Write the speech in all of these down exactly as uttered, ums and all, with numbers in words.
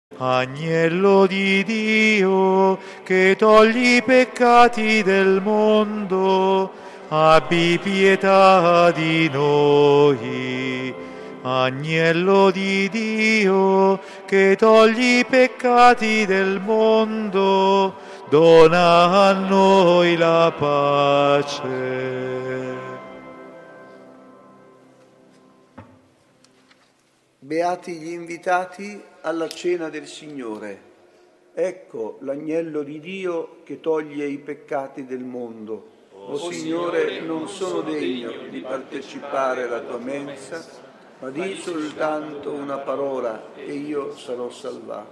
Agnello di Dio, che togli i peccati del mondo, abbi pietà di noi. Agnello di Dio, che togli i peccati del mondo, dona a noi la pace. Beati gli invitati alla cena del Signore. Ecco l'agnello di Dio che toglie i peccati del mondo. O Signore, non sono degno di partecipare alla tua mensa, ma di soltanto una parola e io sarò salvato.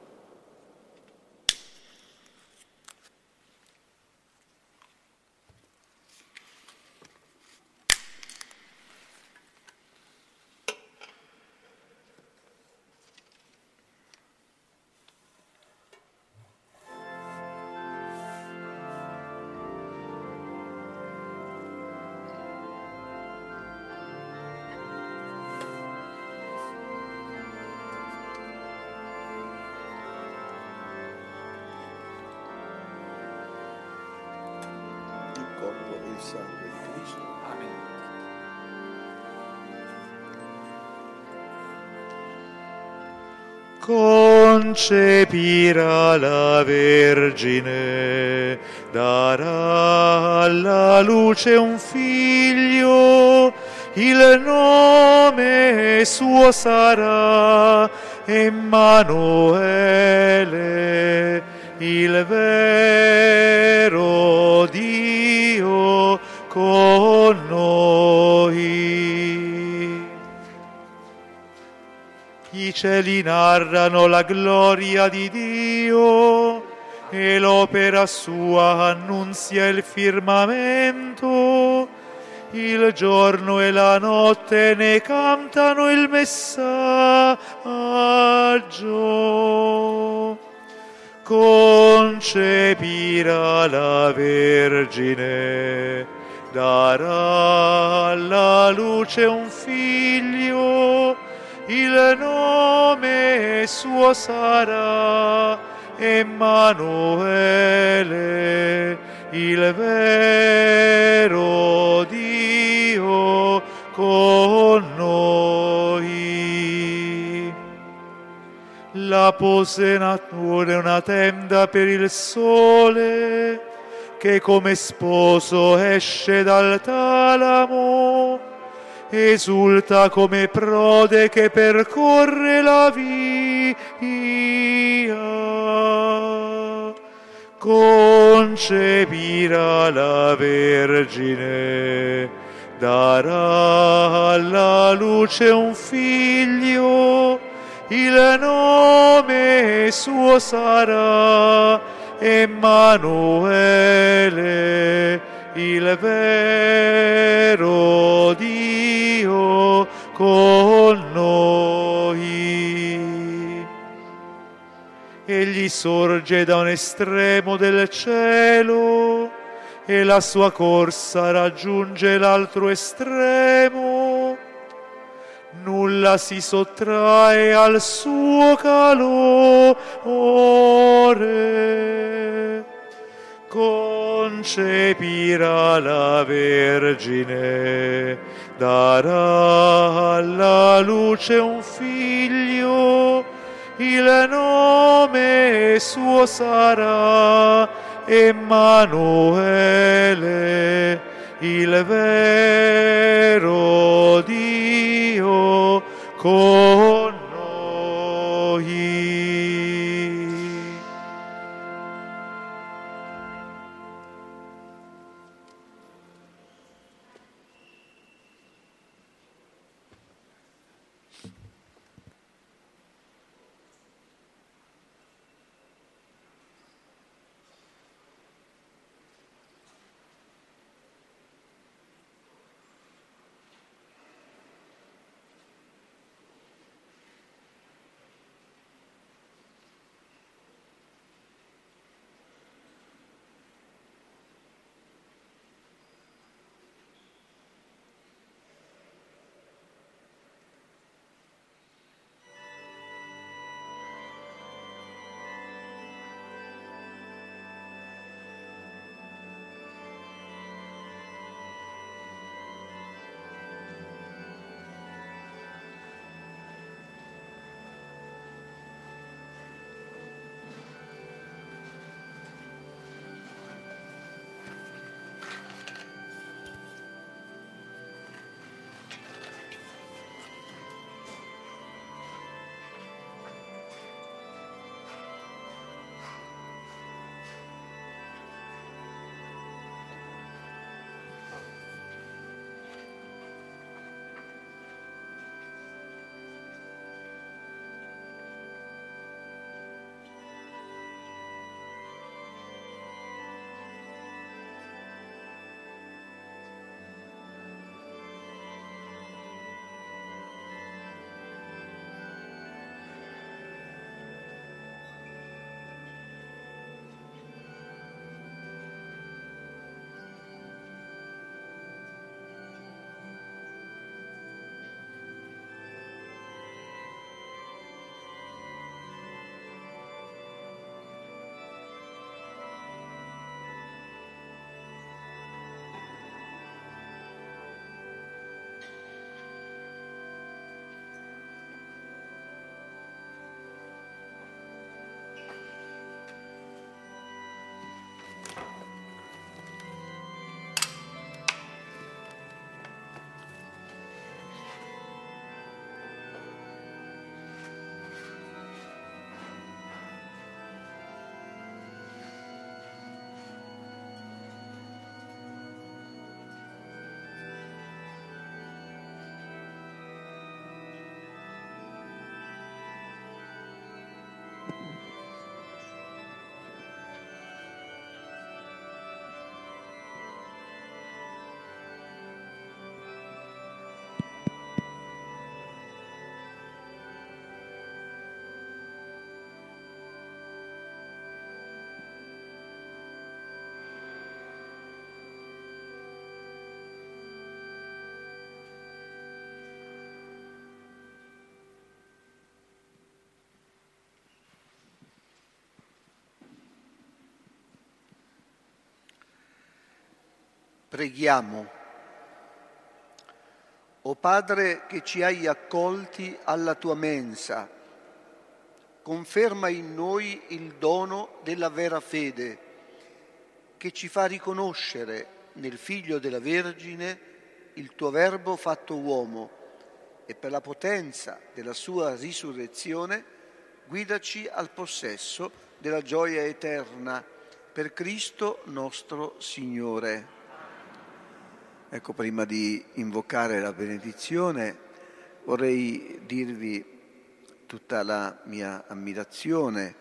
Il corpo e il sangue di Cristo. Amen. Concepirà la Vergine, darà alla luce un figlio, il nome suo sarà Emanuele, il vero Dio con noi. I cieli narrano la gloria di Dio e l'opera sua annunzia il firmamento. Il giorno e la notte ne cantano il messaggio. Concepirà la Vergine, darà alla luce un figlio, il nome suo sarà Emanuele, il vero Dio con noi. La pose natura una tenda per il sole, che come sposo esce dal talamo, esulta come prode che percorre la via. Concepirà la Vergine, darà alla luce un figlio, il nome suo sarà Emanuele, il vero Dio con noi. Egli sorge da un estremo del cielo e la sua corsa raggiunge l'altro estremo. Nulla si sottrae al suo calore. Concepirà la Vergine, darà alla luce un figlio, il nome suo sarà Emanuele, il vero Dio con noi. Preghiamo. O Padre che ci hai accolti alla tua mensa, conferma in noi il dono della vera fede, che ci fa riconoscere nel Figlio della Vergine il tuo Verbo fatto uomo, e per la potenza della sua risurrezione guidaci al possesso della gioia eterna per Cristo nostro Signore. Ecco, prima di invocare la benedizione vorrei dirvi tutta la mia ammirazione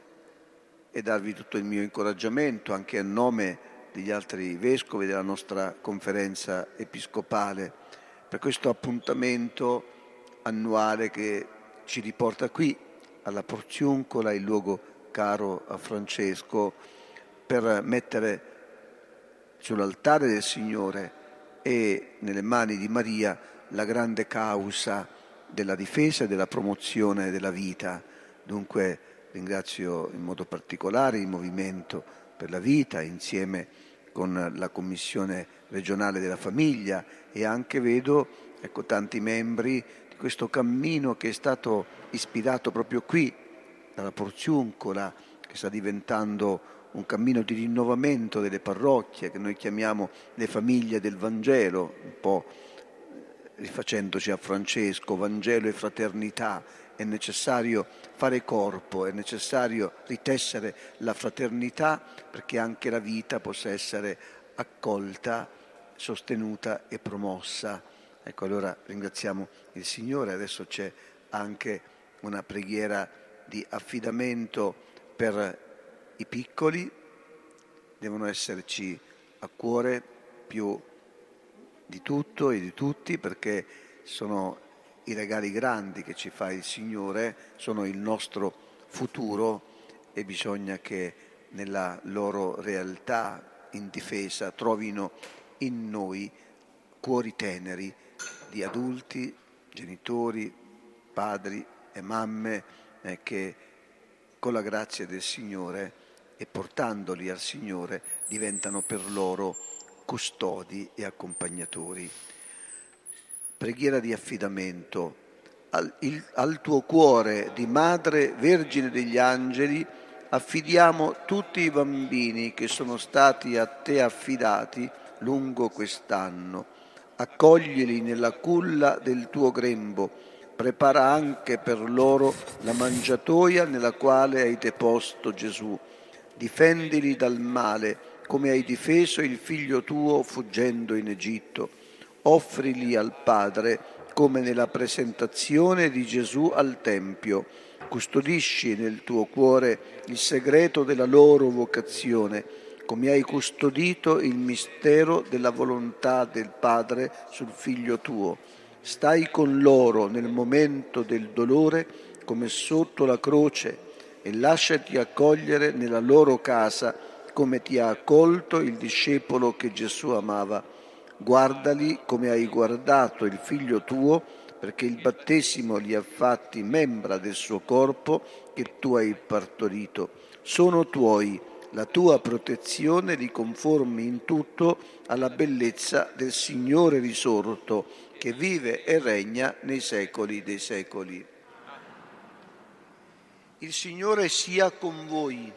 e darvi tutto il mio incoraggiamento anche a nome degli altri vescovi della nostra conferenza episcopale per questo appuntamento annuale che ci riporta qui alla Porziuncola, il luogo caro a Francesco, per mettere sull'altare del Signore e nelle mani di Maria la grande causa della difesa e della promozione della vita. Dunque ringrazio in modo particolare il Movimento per la Vita insieme con la Commissione regionale della famiglia e anche vedo ecco, tanti membri di questo cammino che è stato ispirato proprio qui dalla Porziuncola, che sta diventando un cammino di rinnovamento delle parrocchie che noi chiamiamo le famiglie del Vangelo, un po' rifacendoci a Francesco, Vangelo e fraternità. È necessario fare corpo, è necessario ritessere la fraternità perché anche la vita possa essere accolta, sostenuta e promossa. Ecco, allora ringraziamo il Signore. Adesso c'è anche una preghiera di affidamento per i piccoli, devono esserci a cuore più di tutto e di tutti perché sono i regali grandi che ci fa il Signore, sono il nostro futuro e bisogna che nella loro realtà indifesa trovino in noi cuori teneri di adulti, genitori, padri e mamme eh, che con la grazia del Signore e portandoli al Signore diventano per loro custodi e accompagnatori. Preghiera di affidamento. Al, il, al tuo cuore di Madre Vergine degli Angeli affidiamo tutti i bambini che sono stati a te affidati lungo quest'anno. Accoglili nella culla del tuo grembo, prepara anche per loro la mangiatoia nella quale hai deposto Gesù. Difendili dal male, come hai difeso il figlio tuo fuggendo in Egitto. Offrili al Padre, come nella presentazione di Gesù al Tempio. Custodisci nel tuo cuore il segreto della loro vocazione, come hai custodito il mistero della volontà del Padre sul figlio tuo. Stai con loro nel momento del dolore come sotto la croce e lasciati accogliere nella loro casa come ti ha accolto il discepolo che Gesù amava. Guardali come hai guardato il figlio tuo, perché il battesimo li ha fatti membra del suo corpo che tu hai partorito. Sono tuoi, la tua protezione li conformi in tutto alla bellezza del Signore risorto, che vive e regna nei secoli dei secoli. Il Signore sia con voi.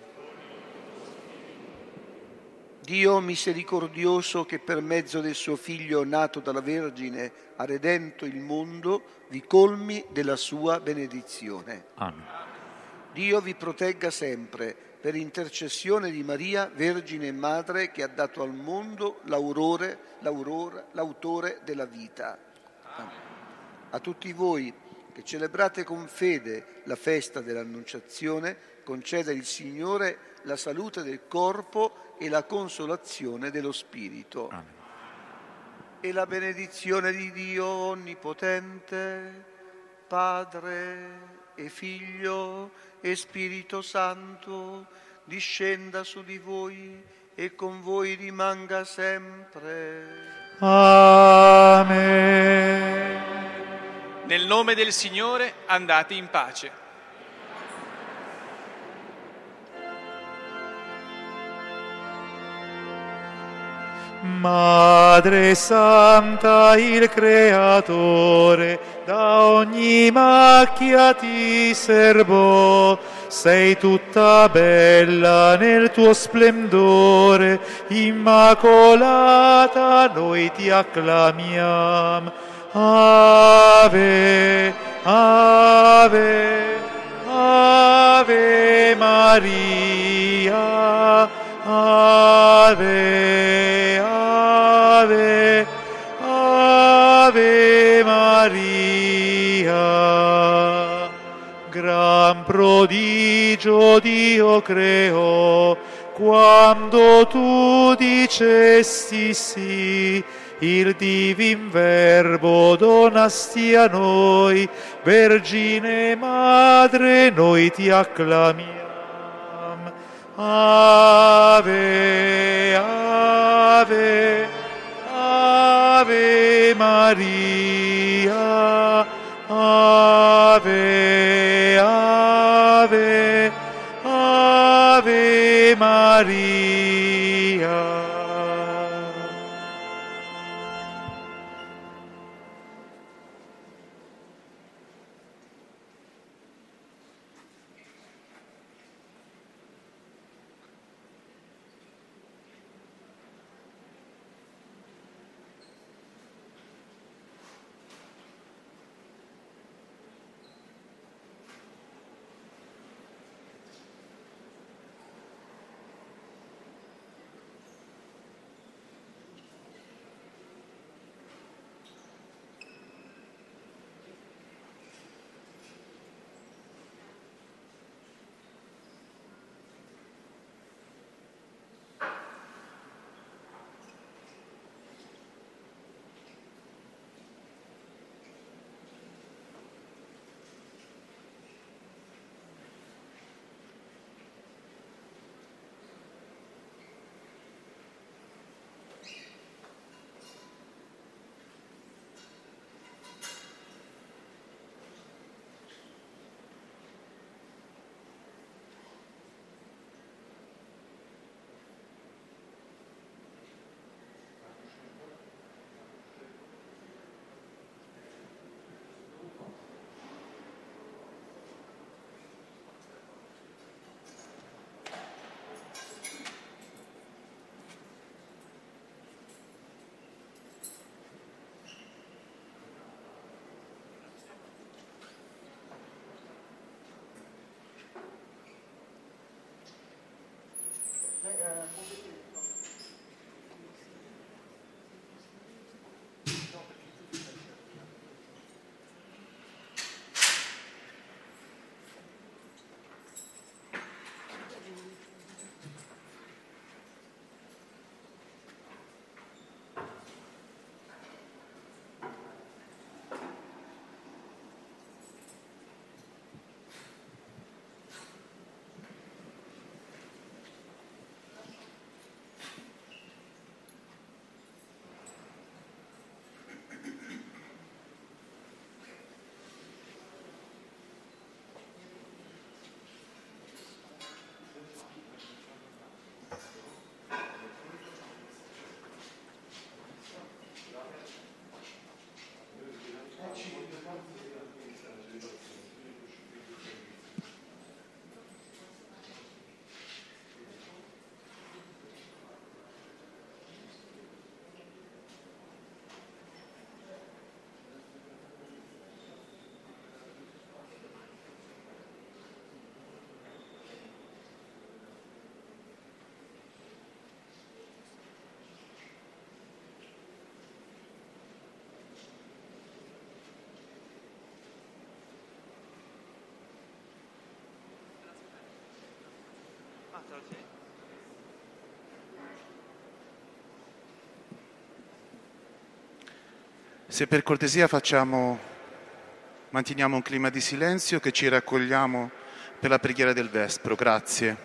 Dio misericordioso, che per mezzo del suo Figlio nato dalla Vergine ha redento il mondo, vi colmi della sua benedizione. Amen. Dio vi protegga sempre, per intercessione di Maria, Vergine e Madre, che ha dato al mondo l'aurore, l'aurora, l'autore della vita. Amen. A tutti voi che celebrate con fede la festa dell'Annunciazione, conceda il Signore la salute del corpo e la consolazione dello spirito. Amen. E la benedizione di Dio Onnipotente, Padre e Figlio e Spirito Santo, discenda su di voi e con voi rimanga sempre. Amen. Nel nome del Signore andate in pace. Madre Santa, il Creatore, da ogni macchia ti serbò, sei tutta bella nel tuo splendore, immacolata noi ti acclamiamo. Ave, Ave, Ave Maria, Ave, Ave, Ave Maria. Gran prodigio Dio creò, quando tu dicesti sì, il divin Verbo donasti a noi, Vergine Madre, noi ti acclamiamo. Ave, Ave, Ave Maria, Ave, Ave, Ave Maria. Se per cortesia facciamo, manteniamo un clima di silenzio, che ci raccogliamo per la preghiera del Vespro. Grazie.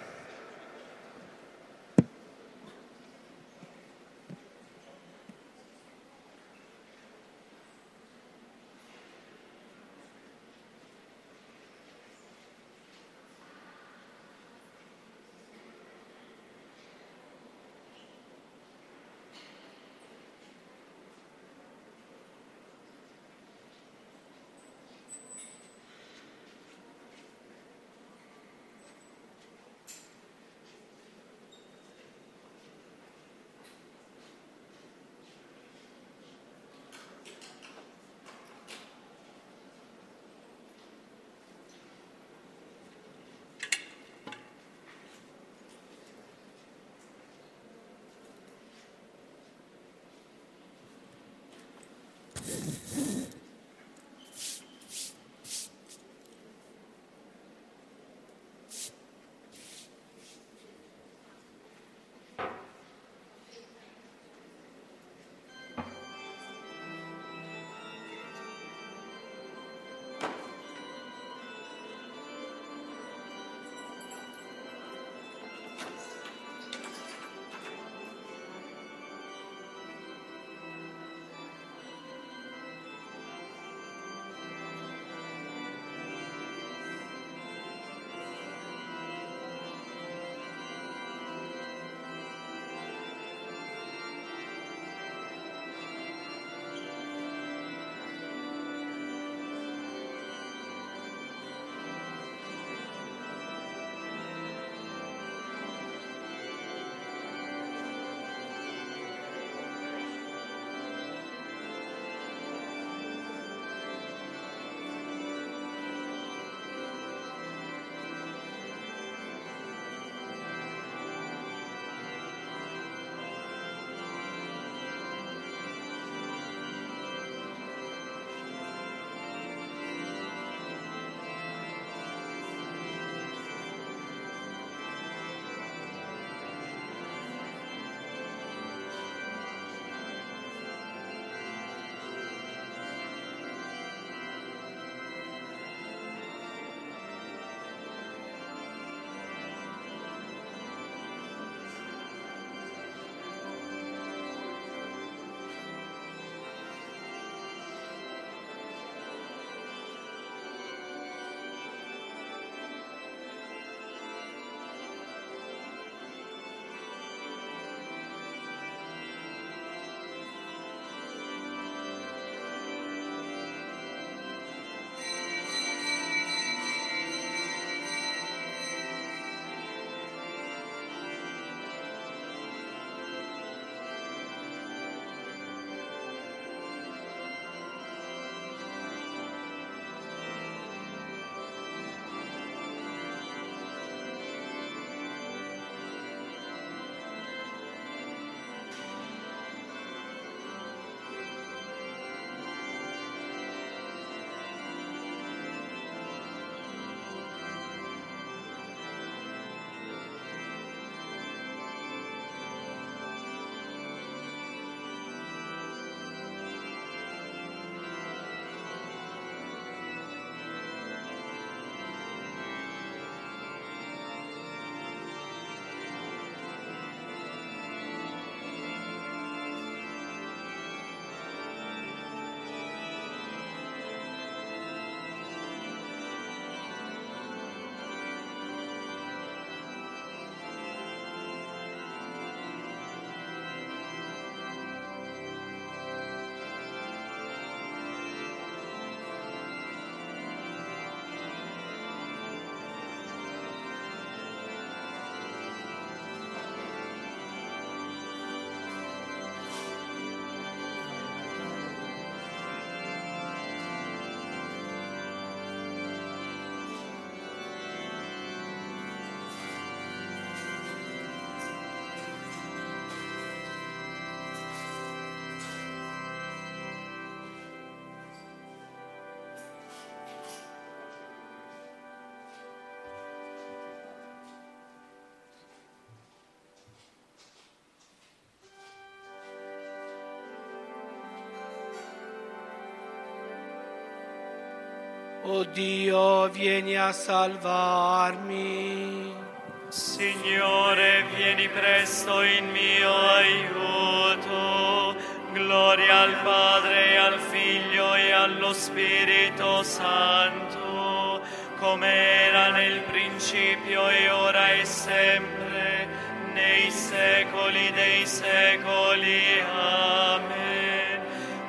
O Dio, vieni a salvarmi. Signore, vieni presto in mio aiuto. Gloria al Padre, e al Figlio e allo Spirito Santo, come era nel principio e ora e sempre, nei secoli dei secoli. Amen.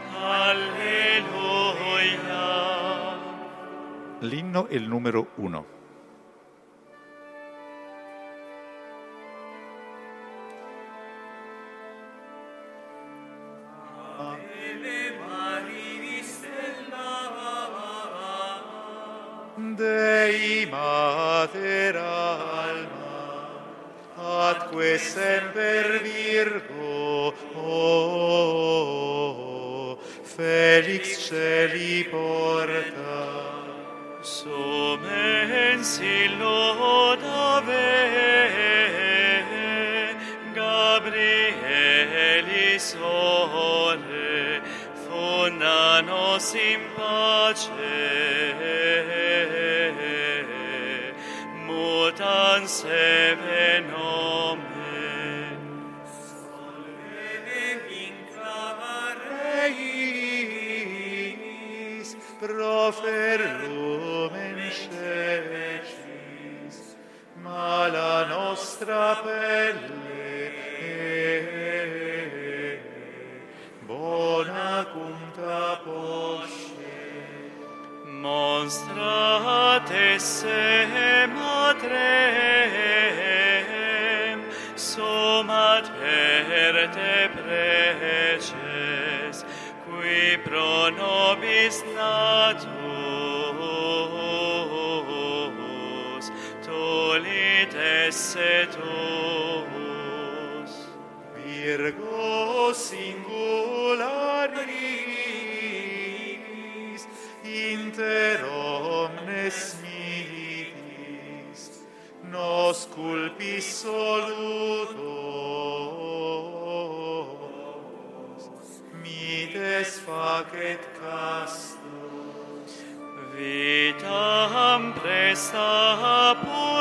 Alleluia. L'inno è il numero uno. Dei Mater alma, atque semper Virgo, oh, Felix celi porta. Sumens illodave Gabrielis ore, funda nos in pace, mutans ebe nomen. Solve inclamareis, Profer lumen cecis, ma la nostra pelle bona cunta posce. Monstrate se matrem, sumat per te preces, qui pro nobis natus, tulit esse tuus. Virgo singularis, inter omnes militis, nos culpis solutos, mites facet castos. Vitam presta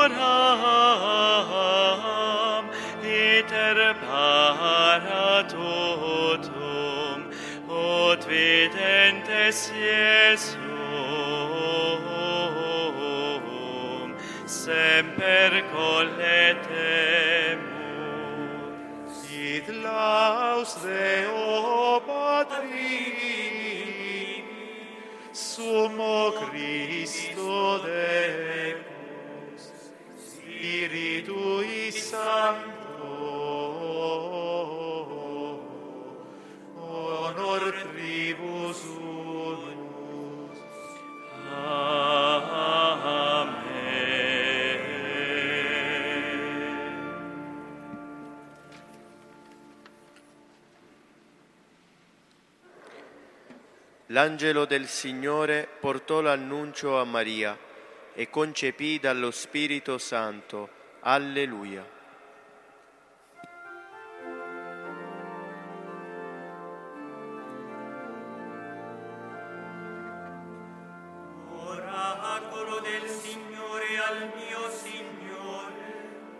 puram, iter para totum, ut videntes Iesum, semper colletemur. Id laus Deo Patri, Sumo Christo Decus, Spiritui Sancto, honor tribus unus. Amen. L'angelo del Signore portò l'annuncio a Maria e concepì dallo Spirito Santo. Alleluia. oracolo del Signore al mio Signore,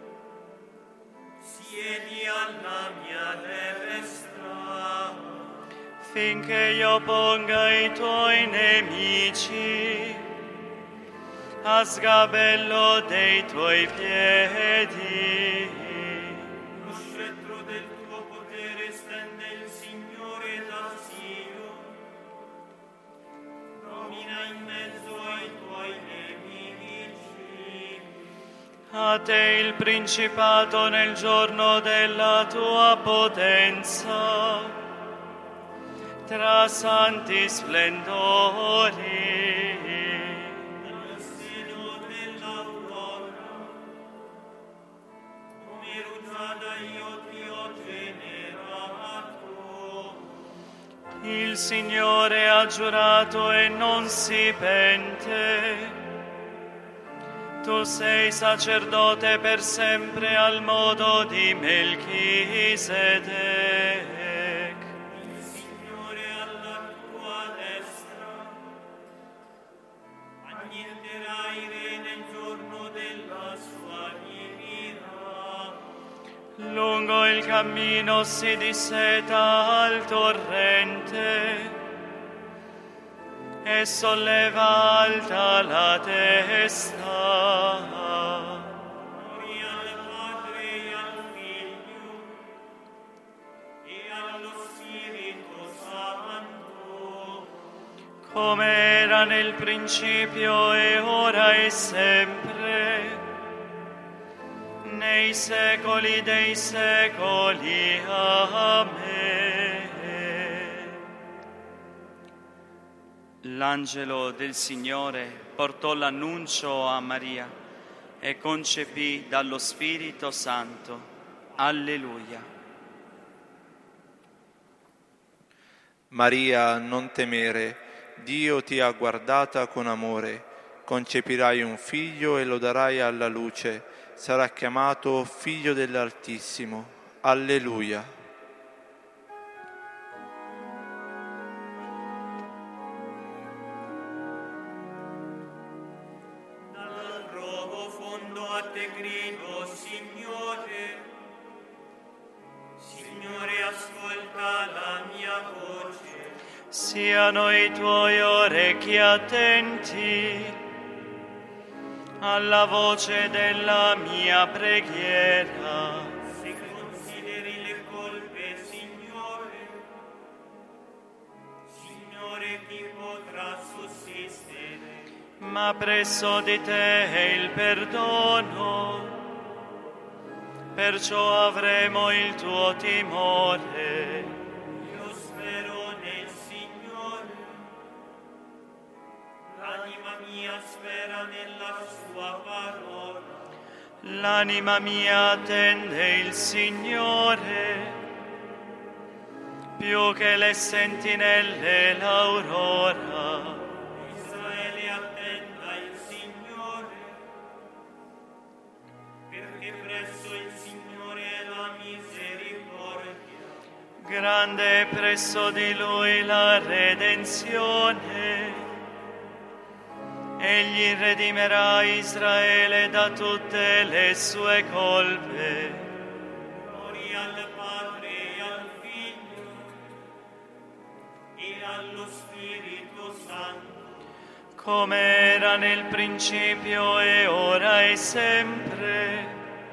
siedi alla mia destra, finché io ponga i tuoi nemici a sgabello dei tuoi piedi. lo scettro del tuo potere stende il Signore da Sion, domina in mezzo ai tuoi nemici. A te il principato nel giorno della tua potenza, tra santi splendori. Dal seno dell'aurora, come rugiada io ti ho generato. Il Signore ha giurato e non si pente. Tu sei sacerdote per sempre al modo di Melchisedec. Il Signore alla tua destra, Lungo il cammino si disseta al torrente e solleva alta la testa. Gloria al Padre e al Figlio e allo Spirito Santo, Come era nel principio e ora e sempre, nei secoli dei secoli. Amen. L'angelo del Signore portò l'annuncio a Maria e concepì dallo Spirito Santo. Alleluia. Maria, non temere, Dio ti ha guardata con amore, concepirai un figlio e lo darai alla luce, sarà chiamato Figlio dell'Altissimo. Alleluia. dal profondo a te grido, Signore. Signore, ascolta la mia voce. Siano i tuoi orecchi attenti alla voce della mia preghiera. Se consideri le colpe, Signore, Signore, chi potrà sussistere? Ma presso di te è il perdono, perciò avremo il tuo timore. Io spero nel Signore, l'anima mia spera nella sua parola. L'anima mia attende il Signore, più che le sentinelle l'aurora. Israele attenda il Signore, perché presso il Signore è la misericordia. Grande è presso di Lui la redenzione. Egli redimerà Israele da tutte le sue colpe. Gloria al Padre e al Figlio e allo Spirito Santo, Come era nel principio e ora e sempre,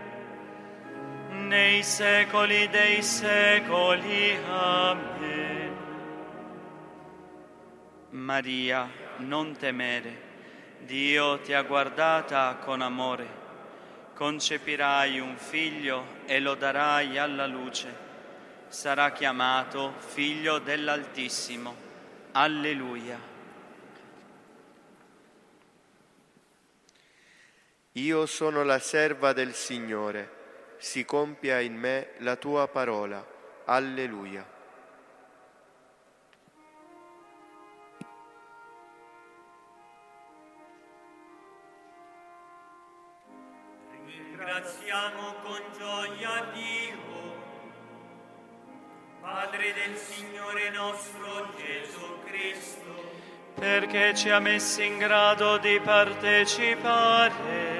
nei secoli dei secoli. Amen. Maria, non temere, Dio ti ha guardata con amore. Concepirai un figlio e lo darai alla luce. Sarà chiamato Figlio dell'Altissimo. Alleluia. Io sono la serva del Signore, si compia in me la tua parola. Alleluia. ringraziamo con gioia Dio, Padre del Signore nostro Gesù Cristo, perché ci ha messi in grado di partecipare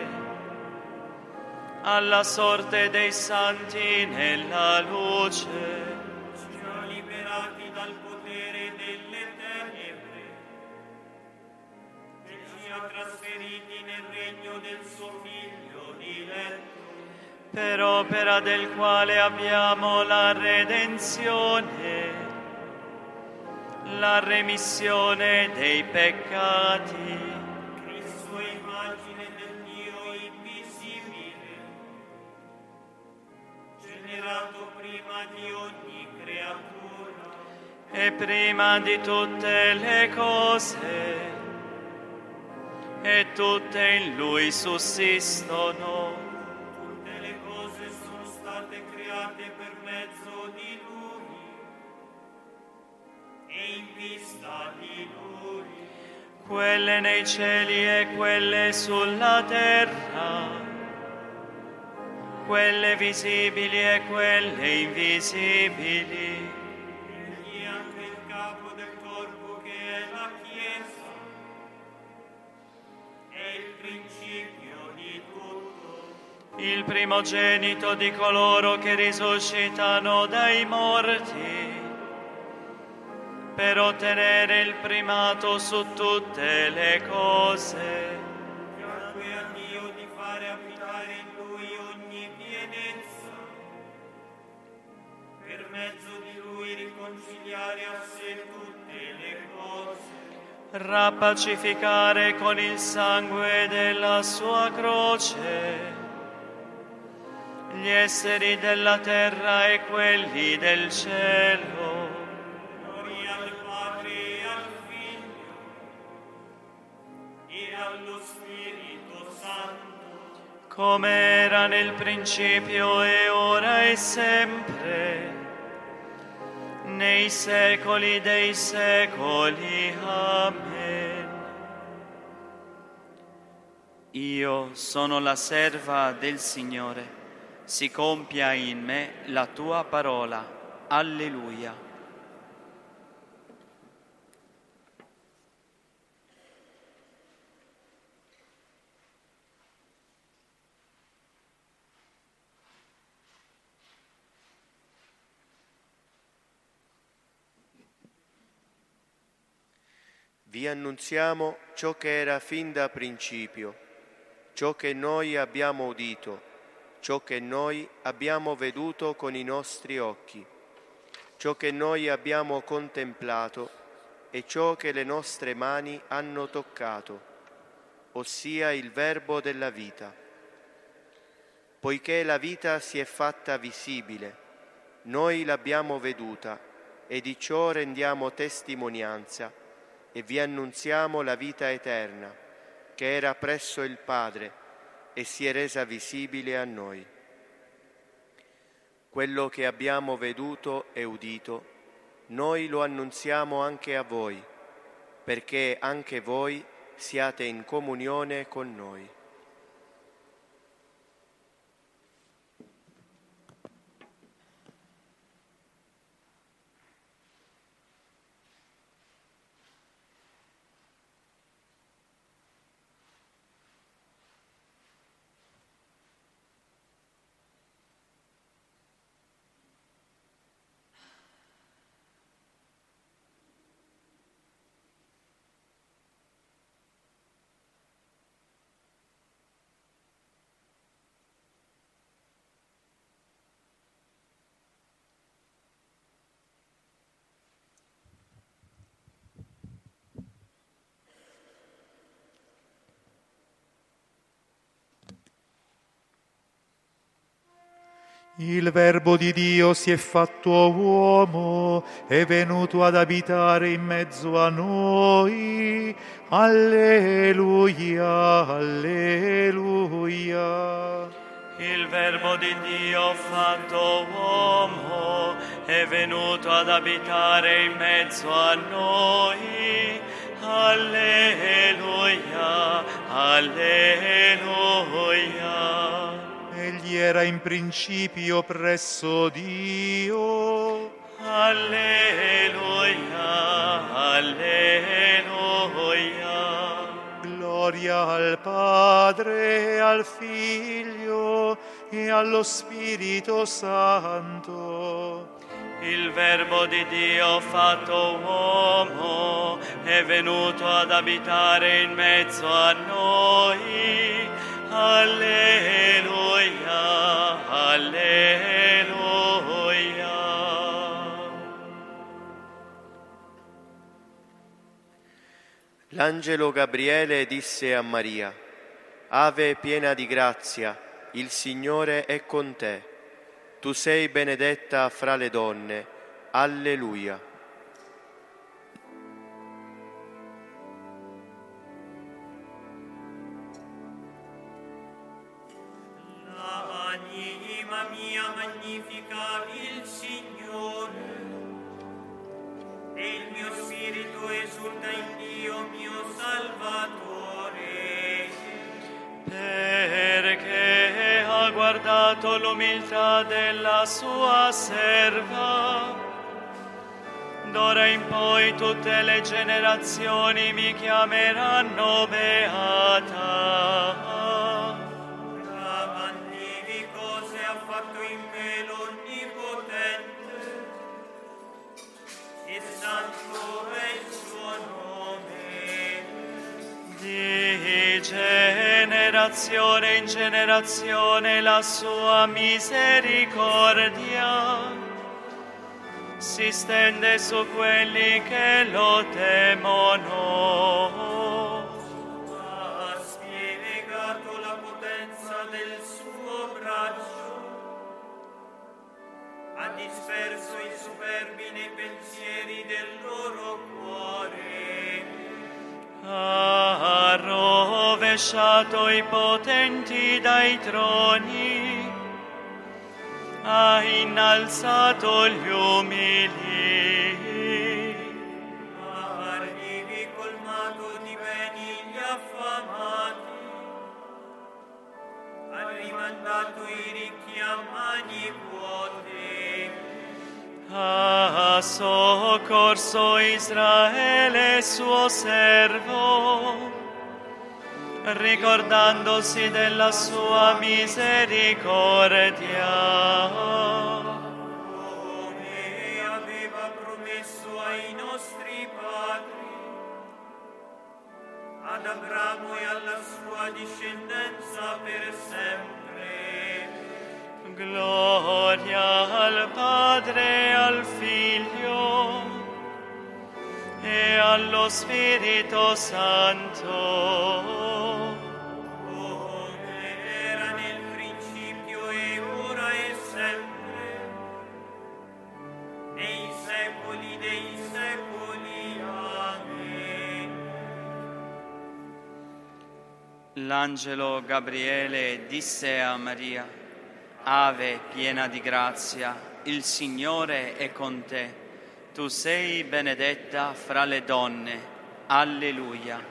alla sorte dei santi nella luce. ci ha liberati dal potere delle tenebre e ci ha trasferiti nel regno del suo Figlio diletto, Per opera del quale abbiamo la redenzione, la remissione dei peccati. Cristo è immagine del Dio invisibile, generato prima di ogni creatura, E prima di tutte le cose, e tutte in Lui sussistono. tutte le cose sono state create per mezzo di Lui e in vista di Lui. Quelle nei cieli e quelle sulla terra, quelle visibili e quelle invisibili. Egli è anche il capo del corpo che è la Chiesa, è il principio di tutto. il primogenito di coloro che risuscitano dai morti, per ottenere il primato su tutte le cose. Piacque a Dio di fare abitare in Lui ogni pienezza, per mezzo di Lui riconciliare a sé tutte le cose, rappacificare con il sangue della sua croce gli esseri della terra e quelli del cielo. Gloria al Padre e al Figlio e allo Spirito Santo, come era nel principio e ora e sempre, nei secoli dei secoli. Amen. Io sono la serva del Signore, si compia in me la tua parola. Alleluia. Vi annunziamo ciò che era fin da principio, ciò che noi abbiamo udito, ciò che noi abbiamo veduto con i nostri occhi, ciò che noi abbiamo contemplato e ciò che le nostre mani hanno toccato, ossia il Verbo della vita. Poiché la vita si è fatta visibile, noi l'abbiamo veduta e di ciò rendiamo testimonianza e vi annunziamo la vita eterna, che era presso il Padre e si è resa visibile a noi. Quello che abbiamo veduto e udito, noi lo annunziamo anche a voi, perché anche voi siate in comunione con noi. Il Verbo di Dio si è fatto uomo, è venuto ad abitare in mezzo a noi. Alleluia, alleluia. Il Verbo di Dio fatto uomo è venuto ad abitare in mezzo a noi. Alleluia, alleluia. Egli era in principio presso Dio. Alleluia, alleluia. Gloria al Padre, al Figlio e allo Spirito Santo. Il Verbo di Dio fatto uomo è venuto ad abitare in mezzo a noi. Alleluia, alleluia. L'angelo Gabriele disse a Maria: Ave piena di grazia, il Signore è con te. Tu sei benedetta fra le donne. Alleluia. l'anima mia magnifica il Signore, e il mio spirito esulta in Dio mio Salvatore, perché ha guardato l'umiltà della sua serva. D'ora in poi tutte le generazioni mi chiameranno beata. davanti fatto in me l'Onnipotente, e santo è il suo nome. Di generazione in generazione la sua misericordia si stende su quelli che lo temono. Ha spiegato la potenza del suo braccio, ha disperso i superbi nei pensieri del loro cuore. Ha rovesciato i potenti dai troni, ha innalzato gli umili, Ha arrivi colmato di beni gli affamati, ha rimandato i ricchi a mani vuote. ha soccorso Israele suo servo, ricordandosi della sua misericordia, Come aveva promesso ai nostri padri, ad Abramo e alla sua discendenza per sempre. gloria al Padre e al Figlio e allo Spirito Santo, Come era nel principio e ora e sempre, nei secoli dei secoli. Amen. L'angelo Gabriele disse a Maria: Ave piena di grazia, il Signore è con te. Tu sei benedetta fra le donne. Alleluia.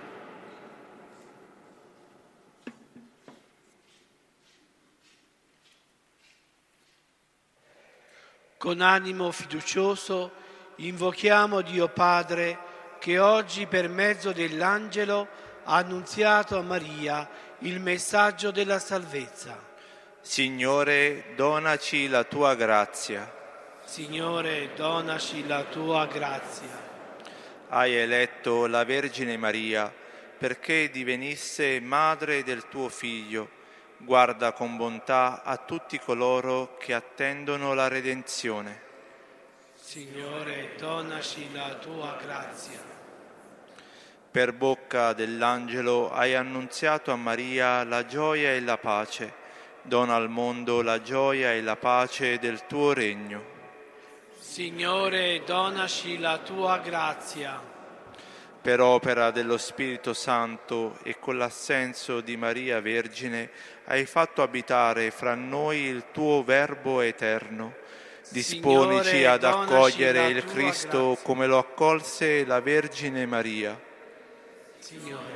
Con animo fiducioso invochiamo Dio Padre che oggi per mezzo dell'angelo ha annunziato a Maria il messaggio della salvezza. Signore, donaci la tua grazia. Signore, donaci la tua grazia. Hai eletto la Vergine Maria perché divenisse madre del tuo Figlio. Guarda con bontà a tutti coloro che attendono la redenzione. Signore, donaci la tua grazia. Per bocca dell'angelo hai annunziato a Maria la gioia e la pace. Dona al mondo la gioia e la pace del tuo regno. Signore, donaci la tua grazia. Per opera dello Spirito Santo e con l'assenso di Maria Vergine, hai fatto abitare fra noi il tuo Verbo eterno. Disponici Signore, ad donaci accogliere la il tua Cristo grazia. come lo accolse la Vergine Maria. Signore,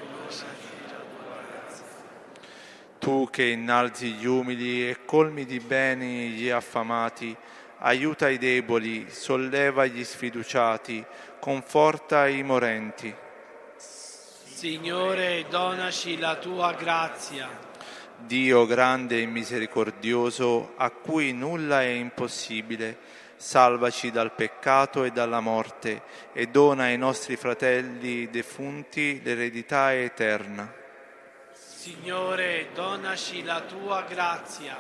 Tu che innalzi gli umili e colmi di beni gli affamati, aiuta i deboli, solleva gli sfiduciati, conforta i morenti. Signore, donaci la tua grazia. Dio grande e misericordioso, a cui nulla è impossibile, salvaci dal peccato e dalla morte e dona ai nostri fratelli defunti l'eredità eterna. Signore, donaci la tua grazia.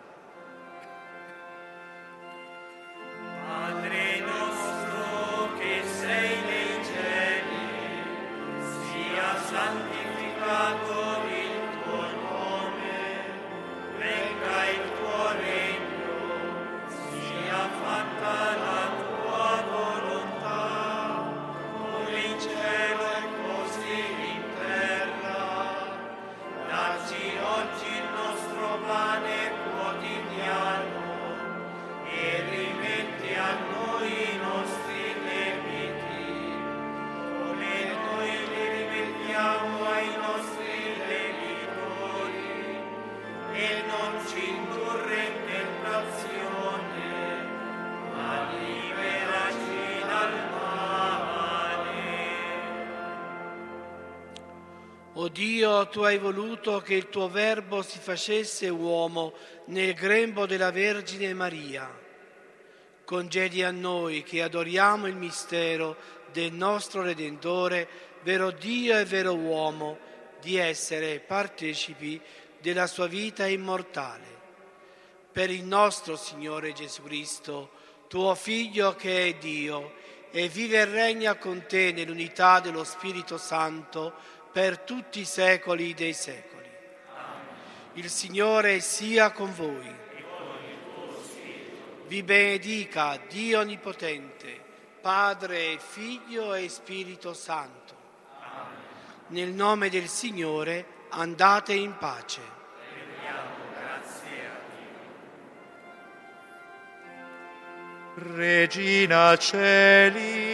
Padre nostro che sei nei cieli, sia santificato il tuo nome, venga il tuo regno, sia fatta la tua volontà, come in cielo e così in terra. Dacci oggi il nostro pane quotidiano e rimetti a noi i nostri debiti, come noi li rimettiamo ai nostri Dio, tu hai voluto che il tuo Verbo si facesse uomo nel grembo della Vergine Maria. Congedi a noi che adoriamo il mistero del nostro Redentore, vero Dio e vero uomo, di essere partecipi della sua vita immortale. Per il nostro Signore Gesù Cristo, tuo Figlio che è Dio, e vive e regna con te nell'unità dello Spirito Santo per tutti i secoli dei secoli. Il Signore sia con voi. Vi benedica Dio Onnipotente, Padre, Figlio e Spirito Santo. Nel nome del Signore andate in pace. Regina Celi,